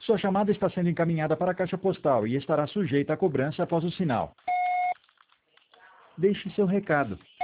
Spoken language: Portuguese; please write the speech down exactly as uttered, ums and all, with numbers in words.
Sua chamada está sendo encaminhada para a caixa postal e estará sujeita a cobrança após o sinal. Deixe seu recado.